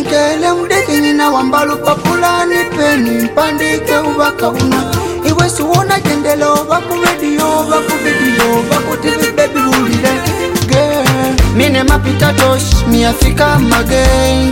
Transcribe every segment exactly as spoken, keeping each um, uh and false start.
Nikele mdeki nina wambalu papulani peni mpandike ubaka una. Iwe suona jendelo baku radio baku video baku T V baby bulile. Girl, mine mapita tosh mi afika magain.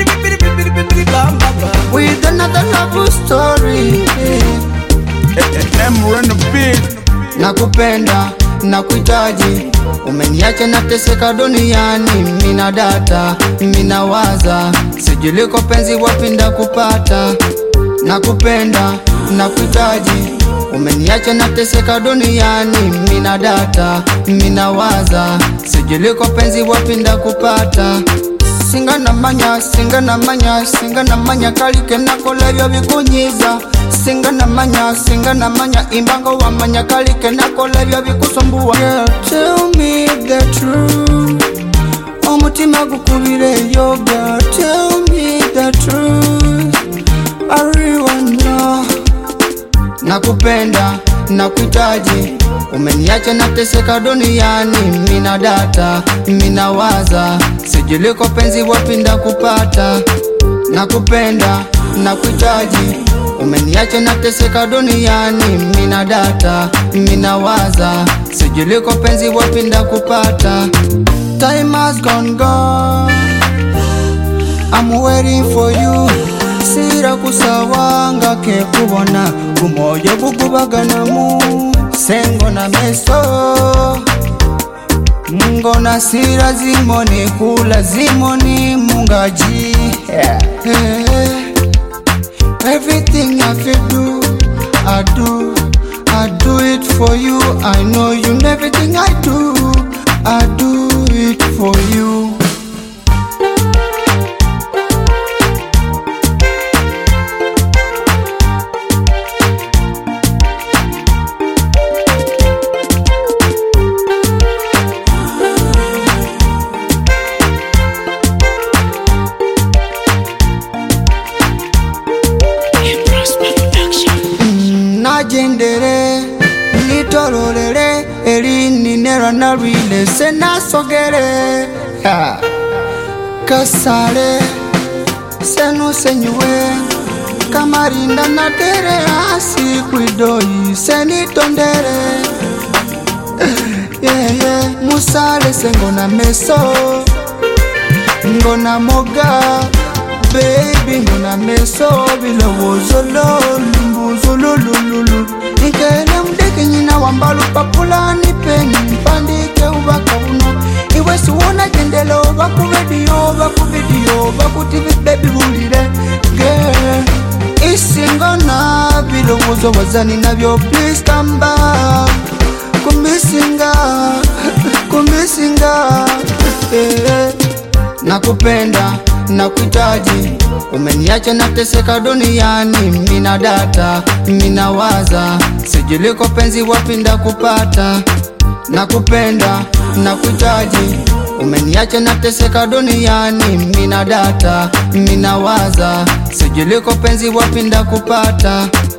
With another love story. Emre on the beat. Nakupenda, nakuhitaji, umeniacha nateseka duniani, mina data, mina waza, sijuliko penzi wapinda kupata. Nakupenda, nakuhitaji, umeniacha nateseka duniani, mina data, mina waza, sijuliko penzi wapinda kupata. Singa na manya, singa na manya, singa na manya kalike nakola vyo vikunyiza. Singa na manya, singa na manya imbango wa manya kalike nakola vyo vikusumbua. Girl, tell me the truth, omutima gukubire yo. Girl, tell me the truth, I really wanna know. Nakupenda, nakuhitaji, umeniacha nateseka duniani, mina data, mina waza, sijuliko penzi wapinda kupata. Nakupenda, nakuhitaji, umeniacha nateseka duniani, mina data, mina waza, sijuliko penzi wapinda kupata. Time has gone gone, I'm waiting for you. Sira kusawanga ke kubona kumoyo bukubaganamu. Sengo na meso Ngona sira zimoni kula zimoni mungaji. Yeah. Hey, everything I feel do, I do, I do it for you. I know you, everything I do, I do it for you. Jendere nitororere eri ninera na rile sena sogere ha kasare senu senywe kamarinda na tere asi kuidoi seni tondere. Yeah yeah musale sengona meso ngona moga baby ngona meso bila wozolo lumbuzolo lululu. Nikele mdeki nina wambalu papulani peni mpandike ubaka uno. Iwe suona jendelo baku radio baku video baku T V baby bulile. Girl, isingona bila wozo wazani navyo, please come back. Kumisinga, kumisinga. Yeah. Nakupenda, nakuhitaji, umeniacha nateseka duniani, mina data, mina waza, sijuliko penzi wapinda kupata. Nakupenda, nakuhitaji, umeniacha nateseka duniani, mina data, mina waza, sijuliko penzi wapinda kupata.